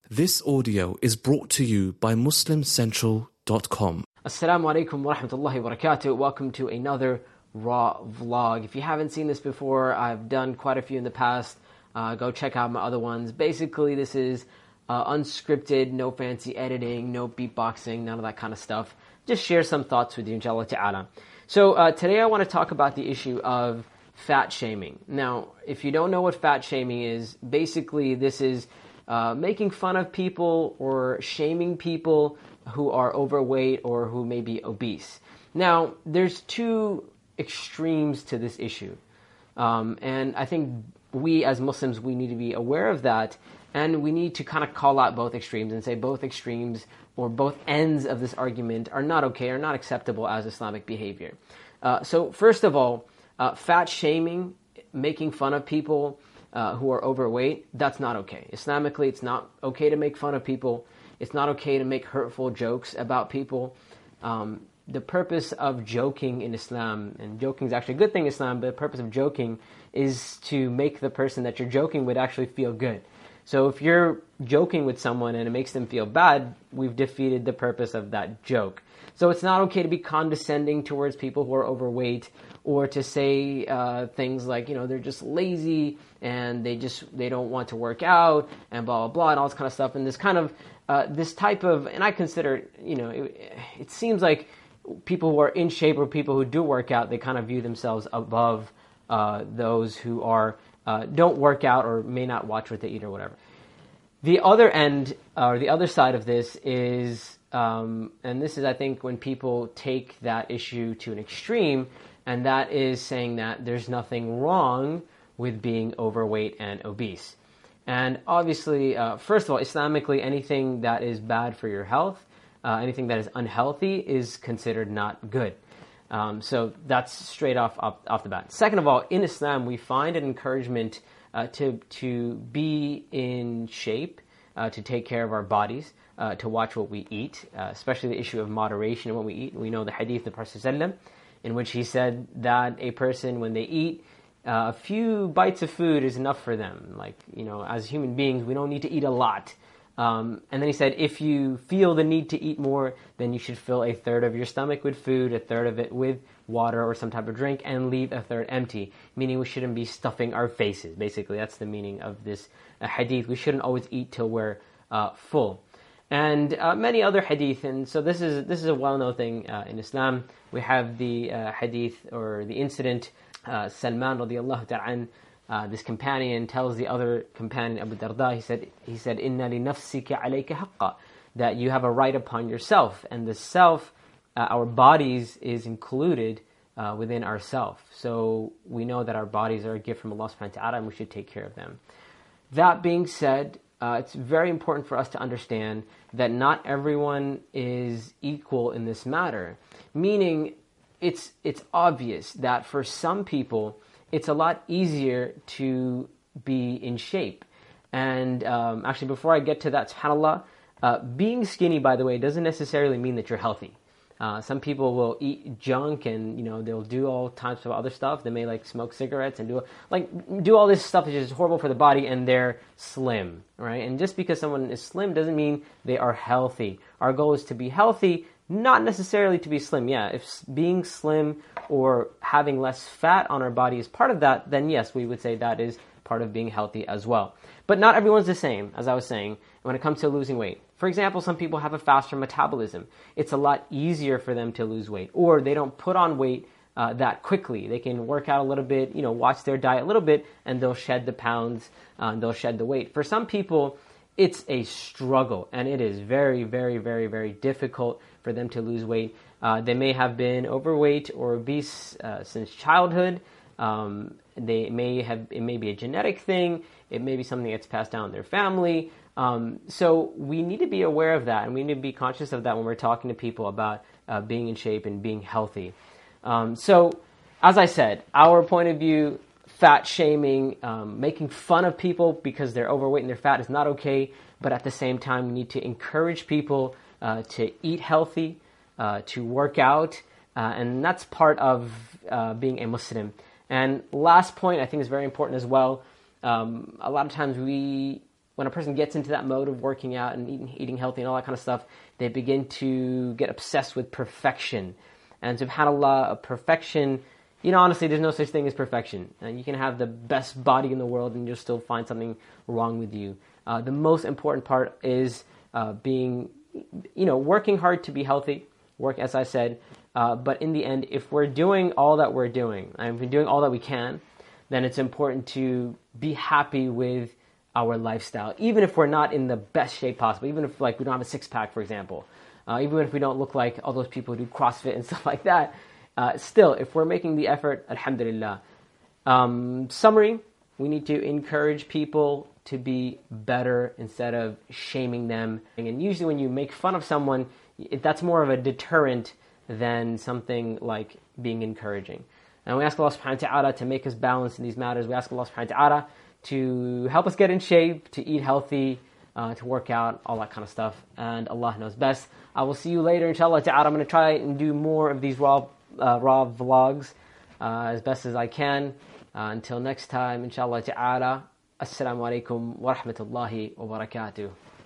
This audio is brought to you by MuslimCentral.com. Assalamu alaikum wa rahmatullahi wa barakatuh. Welcome to another Raw vlog. If you haven't seen this before, I've done quite a few in the past. Go check out my other ones. Basically, this is unscripted, no fancy editing, no beatboxing, none of that kind of stuff. Just share some thoughts with you, inshallah ta'ala. So today I want to talk about the issue of fat shaming. Now, if you don't know what fat shaming is, basically this is making fun of people or shaming people who are overweight or who may be obese. Now, there's two extremes to this issue. And I think we as Muslims, we need to be aware of that. And we need to kind of call out both extremes and say both extremes or both ends of this argument are not okay, are not acceptable as Islamic behavior. So first of all, fat shaming, making fun of people who are overweight, that's not okay. Islamically, it's not okay to make fun of people. It's not okay to make hurtful jokes about people. The purpose of joking in Islam, and joking is actually a good thing in Islam, but the purpose of joking is to make the person that you're joking with actually feel good. So if you're joking with someone and it makes them feel bad, we've defeated the purpose of that joke. So it's not okay to be condescending towards people who are overweight, or to say things like, they're just lazy and they don't want to work out and blah, blah, blah, and all this kind of stuff. And this kind of, this type of, and I consider, it seems like people who are in shape or people who do work out, they kind of view themselves above those who are don't work out or may not watch what they eat or whatever. The other end, or the other side of this is, and this is, I think, when people take that issue to an extreme, and that is saying that there's nothing wrong with being overweight and obese. And obviously, first of all, Islamically, anything that is bad for your health, anything that is unhealthy is considered not good. So that's straight off the bat. Second of all, in Islam, we find an encouragement to be in shape, to take care of our bodies, to watch what we eat, especially the issue of moderation in what we eat. We know the hadith of Prophet ﷺ, in which he said that a person, when they eat, a few bites of food is enough for them. Like, as human beings, we don't need to eat a lot. And then he said, if you feel the need to eat more, then you should fill a third of your stomach with food, a third of it with water or some type of drink, and leave a third empty, meaning we shouldn't be stuffing our faces. Basically, that's the meaning of this hadith. We shouldn't always eat till we're full. And many other hadith, and so this is a well-known thing in Islam. We have the hadith, or the incident, Salman radiallahu ta'ala, this companion tells the other companion, Abu Darda, he said, Inna li nafsika alayka haqqa, that you have a right upon yourself, and the self, our bodies, is included within ourself. So we know that our bodies are a gift from Allah subhanahu wa ta'ala, and we should take care of them. That being said, it's very important for us to understand that not everyone is equal in this matter. Meaning, it's obvious that for some people, it's a lot easier to be in shape. And actually, before I get to that, subhanAllah, being skinny, by the way, doesn't necessarily mean that you're healthy. Some people will eat junk and, they'll do all types of other stuff. They may smoke cigarettes and do all this stuff which is horrible for the body, and they're slim, right? And just because someone is slim doesn't mean they are healthy. Our goal is to be healthy, not necessarily to be slim. Yeah, if being slim or having less fat on our body is part of that, then yes, we would say that is part of being healthy as well. But not everyone's the same, as I was saying, when it comes to losing weight. For example, some people have a faster metabolism. It's a lot easier for them to lose weight, or they don't put on weight that quickly. They can work out a little bit, watch their diet a little bit, and they'll shed the pounds, they'll shed the weight. For some people, it's a struggle, and it is very, very, very, very difficult for them to lose weight. They may have been overweight or obese since childhood. It may be a genetic thing. It may be something that's passed down in their family. So we need to be aware of that, and we need to be conscious of that when we're talking to people about being in shape and being healthy. So, as I said, our point of view, fat shaming, making fun of people because they're overweight and they're fat is not okay, but at the same time, we need to encourage people to eat healthy, to work out, and that's part of being a Muslim. And last point, I think is very important as well. A lot of times we when a person gets into that mode of working out and eating healthy and all that kind of stuff, they begin to get obsessed with perfection. And subhanAllah, perfection, honestly, there's no such thing as perfection. And you can have the best body in the world and you'll still find something wrong with you. The most important part is working hard to be healthy, work, as I said. But in the end, if we're doing all that we're doing, and if we're doing all that we can, then it's important to be happy with our lifestyle, even if we're not in the best shape possible, even if we don't have a six-pack, for example, even if we don't look like all those people who do CrossFit and stuff like that, still, if we're making the effort, alhamdulillah. Summary, we need to encourage people to be better instead of shaming them. And usually when you make fun of someone, that's more of a deterrent than something like being encouraging. And we ask Allah subhanahu wa ta'ala to make us balance in these matters. We ask Allah subhanahu wa ta'ala to help us get in shape, to eat healthy, to work out, all that kind of stuff. And Allah knows best. I will see you later, inshallah ta'ala. I'm going to try and do more of these raw vlogs as best as I can. Until next time, inshallah ta'ala. Assalamu alaikum wa rahmatullahi wa barakatuh.